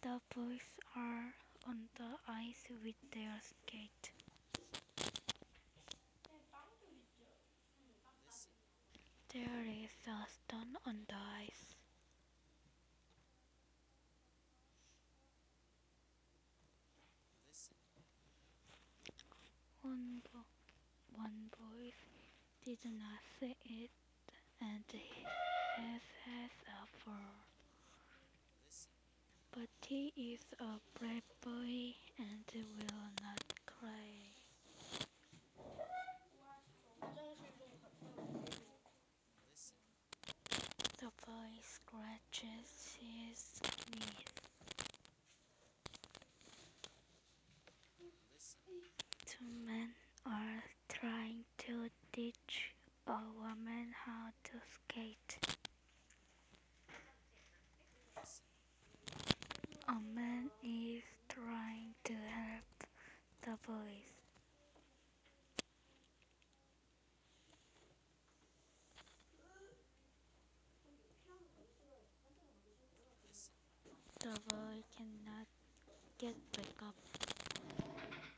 The boys are on the ice with their skate. There is a stone on the ice. One boy did not see it and has a fall. But he is a brave boy and will not cry. The boy scratches his knees. Two men are trying to teach a woman how to skate. A man is trying to help the boys. The boy cannot get back up.